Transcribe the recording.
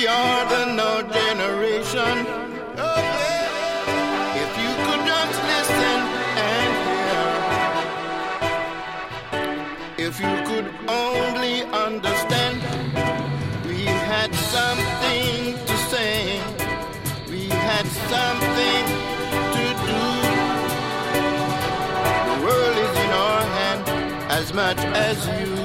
We are the no generation. Oh, yeah. If you could just listen and hear, if you could only understand, we had something to say, we had something to do. The world is in our hand as much as you.